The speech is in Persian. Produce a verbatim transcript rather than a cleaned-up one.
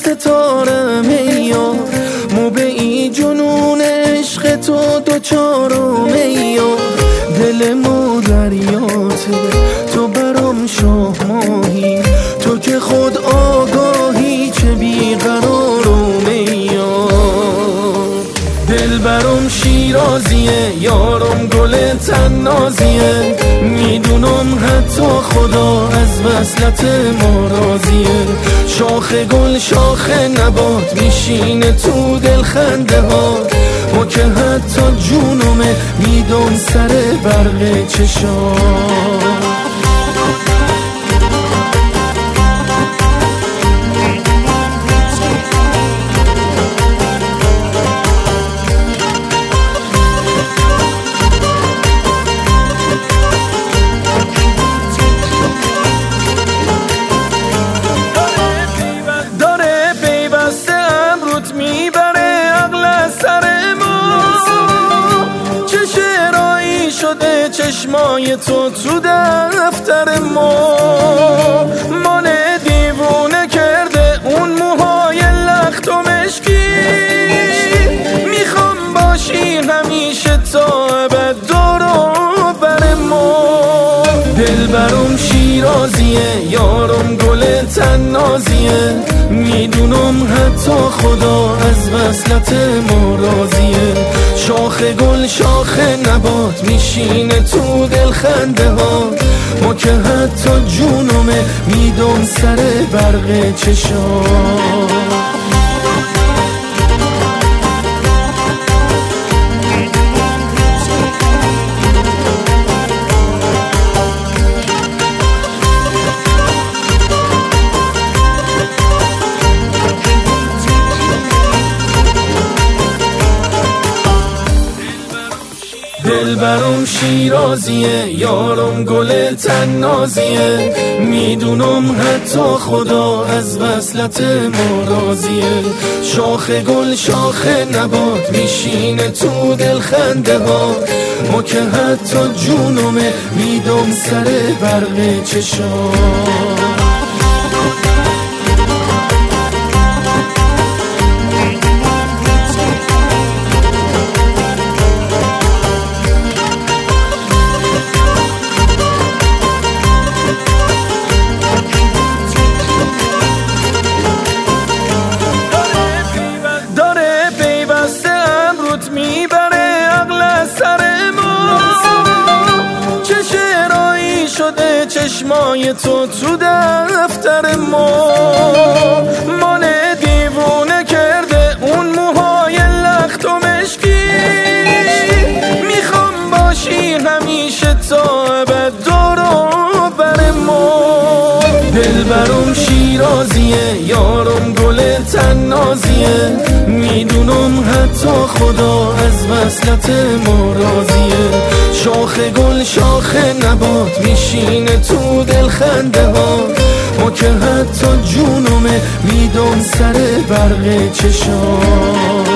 ستارم ای یار، موبعی جنون عشق تو دوچارم ای یار. دل ما دریاته تو برام شاه ماهی، تو که خود آگاهی چه بیقرارم ای یار. دل برام شیرازیه یارم گل تنازیه، میدونم حتی خدا از وصلت ما راضیه. شاخ گل شاخ نبات میشینه تو دل خنده ها، ما که حتی جونمه میدم سر برق چشام. چشمای تو تو دفتر ما من دیوونه کرده، اون موهای لخت و مشکی. میخوام باشی همیشه تا ابد دور و بر ما. دل برام شیرازیه یارم گل تنازیه، میدونم حتی خدا از وصلت ما راضیه. شاخ گل شاخ نبات میشینه تو دل خنده ها، ما که حتی جونمه میدم سر برق چشام. دل برام شیرازیه یارم گل تنازیه، میدونم حتی خدا از وصلت ما راضیه. شاخ گل شاخ نبات میشینه تو دل خنده ها، ما که حتی جونمه میدم سر برق چشام. چشمای تو تو دفتر ما من دیوونه کرده، اون موهای لخت و مشکی. میخوام باشی همیشه تا ابد دور و بر ما. دل برام شیرازیه یارم گل تنازیه، میدونم حتی خدا از وصلت ما راضیه. شاخ گل شاخ نبات میشینه تو دل خنده ها، ما که حتی جونمه میدم سر برق چشام.